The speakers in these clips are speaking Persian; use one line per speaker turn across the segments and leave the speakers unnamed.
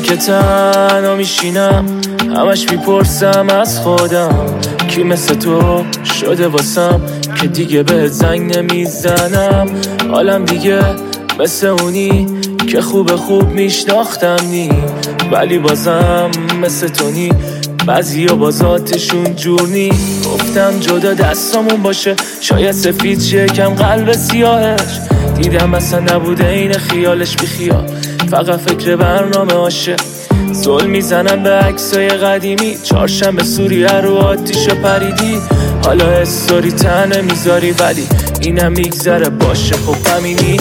که تنها میشینم همش میپرسم از خودم کی مثل تو شده واسم که دیگه به زنگ نمیزنم. حالم دیگه مثل اونی که خوب میشناختم نی، ولی بازم مثل تو نی، بعضی ها بازاتشون جور نی. گفتم جدا دستامون باشه شاید سفید شه کم قلب سیاهش، دیدم اصلا نبوده این خیالش بی خیال، فقط فکر برنامه هاشه. زل میزنم به عکسای قدیمی، چهارشنبه سوریه رو آتیش پریدی، حالا استوری تنه میذاری ولی اینم میگذره باشه خب همینی.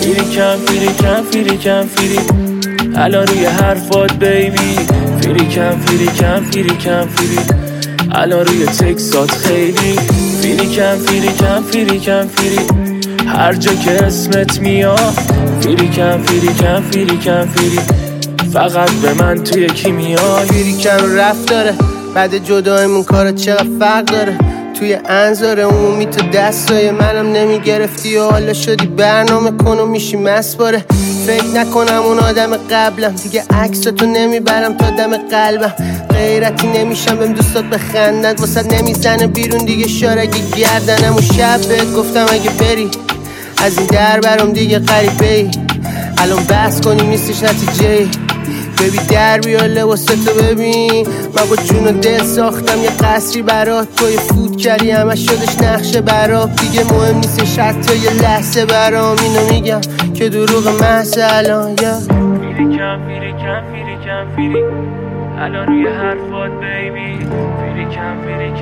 فیری الان روی حرفات بیبی، فیری کم الان روی تکسات خیلی، فیری کم هر جا که اسمت میاد، فیری کم فقط به من توی کی میاد.
فیری کم رفت داره بعد جدایمون کارا چقدر فرق داره، توی انظار عمومی تو دستای منم نمیگرفتی و حالا شدی برنامه کن و میشی مسباره. فکر نکنم اون آدم قبلم، دیگه عکساتو نمیبرم تا دم قلبم، غیرتی نمیشم بهم دوستات بخندن، واسه نمیزنه بیرون دیگه شارگی گردنم. و شب بهت گفتم اگه بری از این در برام دیگه غریبه ای، الان بحث کنیم نیستش نتیجه. ببی در بیا لباستو ببین، من با جون و دل ساختم یه قصری برات، تو یه فوت کردی همش شدش نقشه برات، دیگه مهم نیستش حتی یه لحظه برام، اینو میگم که دروغ محض الان. یا
فیری کم الان روی حرفات بیبی، فیری کم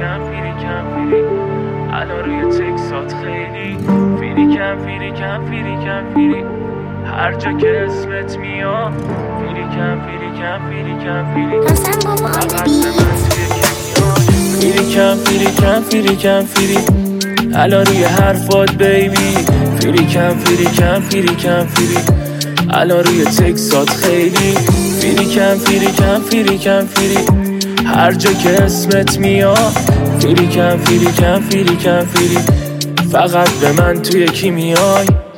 الان روی تکسات خیلی، فیری کم هر جا که اسمت میاد، فیری کم الان روی حرفات بیبی، فیری کم الان روی تکسات خیلی، فیری کم هر جا که اسمت میاد، فیری کم فقط به من توی کی میای.